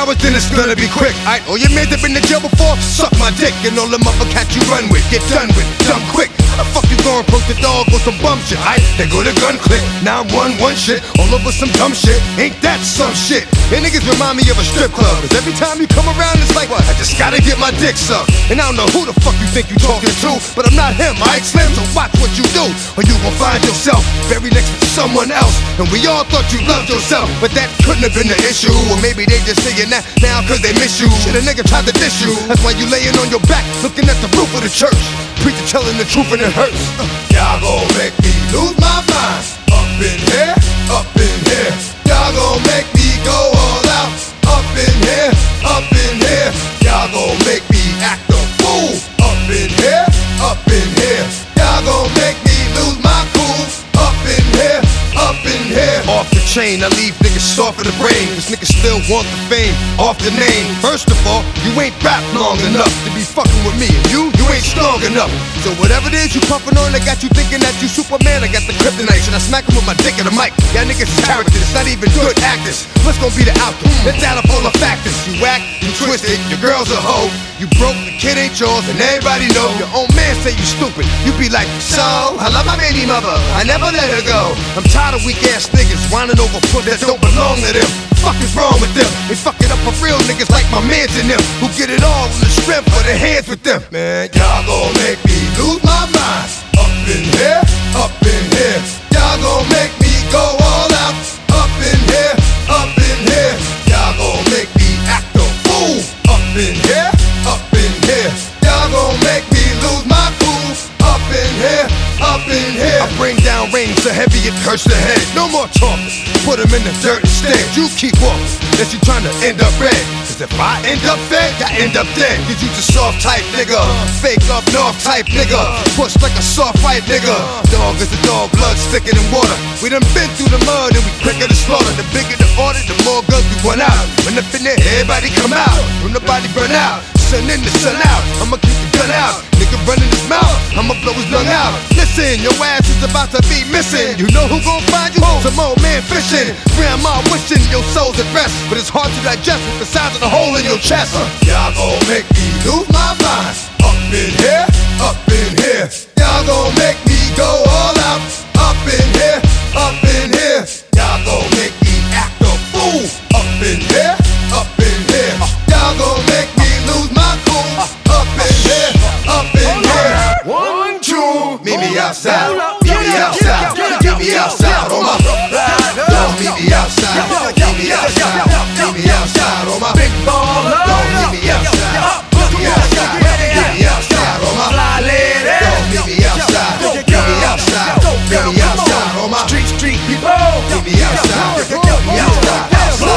hours, then it's gonna be quick. Alright, all your mans that been to jail before, suck my dick. And all the motherfuckers you run with, get done with, dumb quick. How the fuck you gonna approach the dog with some bum shit? Alright, they go to gun click, 911 shit, all over some dumb shit. Ain't that some shit? And niggas remind me of a strip club, cause every time you come around it's like, what? I just gotta get my dick sucked. And I don't know who the fuck you think you talking to, but I'm not him, alright Slim, so watch what you do, or you gon' find yourself very next to someone else. And we all thought you loved yourself, but that couldn't have been the issue. Or maybe they just saying that now cause they miss you. Shit, a nigga tried to diss you, that's why you laying on your back, looking at the roof of the church. Preacher telling the truth and it hurts. Y'all gon' make me lose my mind. Up in here, up in here. Y'all gon' make me go all out. Up in here, up in here. Y'all gon' make me act a fool. Up in here, up in here. Y'all gon' make me lose my cool. Up in here, up in here. Off the chain, I leave niggas soft in the brain. Cause niggas still want the fame, off the name. First of all, you ain't rap long enough to be fucking with me. And you ain't strong enough. So whatever it is you puffin' on, I got you thinking that you Superman. I got the kryptonite, should I smack him with my dick in the mic? Y'all niggas is characters, it's not even good actors. What's gonna be the outcome? Let's add up all the factors. You whack, you twisted, your girl's a hoe. You broke, the kid ain't yours, and everybody know. Your own man say you stupid. You be like, so, I love my baby mother, I never let her go. I'm tired of weak ass niggas whining over foot that don't belong to them. Fuck is wrong with them? They fuck it up for real niggas like my mans and them, who get it all on the strength for their hands with them. Man, y'all gon' make me lose my mind. Up in here, up in here. Y'all gon' make me go all out. Up in here, up in here. Y'all gon' make me act a fool. Up in here, up in here. Y'all gon' make me lose my cool. Up in here, up in here. I bring down rain so heavy it hurts the head. No more talking, put him in the dirt instead. You keep walking, unless you tryna end up red. Cause if I end up fed, I end up dead. Cause you the soft type nigga, fake up north type nigga, push like a soft white nigga. Dog is a dog, blood thicker than water. We done been through the mud and we quicker to slaughter. The bigger the order, the more guns we run out. When up in there, everybody come out. When the body burn out, sun in the sun out. I'ma keep the gun out. Nigga running his mouth, I'ma blow his lung out. Listen, your ass is about to be missing. You know who gon' find you? Some old man fishing. Grandma wishing your soul's at rest, but it's hard to digest with the size of the hole in your chest. Y'all gon' make me lose my mind. Up in here, up in here. Y'all gon' make me go all out. Up in here, up in here. Y'all gon' make me act a fool. Up in here, up in here. Y'all gon' make me lose my cool. Up in here, up in here. 1, 2, meet me outside. Meet me outside. Meet me outside on my. Don't meet me outside. Meet me outside. Meet me outside on my big baller. Don't meet me outside. Meet me outside. Meet me outside on my fly lady. Don't meet me outside. Meet me outside. Meet me outside on my street people. Meet me outside. Meet me outside.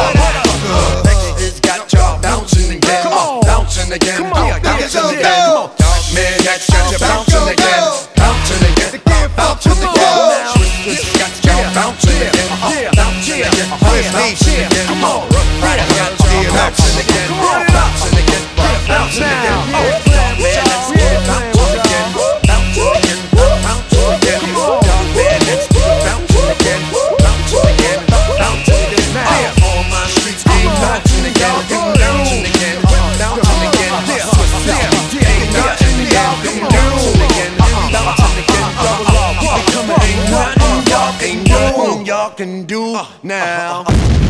Outside. It's got y'all bouncing again. Bouncing again. Bouncing again. Man, that's got you bouncing again. Bouncing again. Bouncing again. It's got y'all bouncing again. Bouncing again. Bouncing again. Come on. Right, I got y'all bouncing again. Bouncing again. Bouncing again. Man, let's get bouncing again. Bouncing again. Bouncing again. Man, let's get bouncing again. Bouncing again. Bouncing again. All my streets keep bouncing again. Bouncing again. Bouncing again. Ain't nothing y'all can do. Bouncing again. Ain't nothing y'all can do now.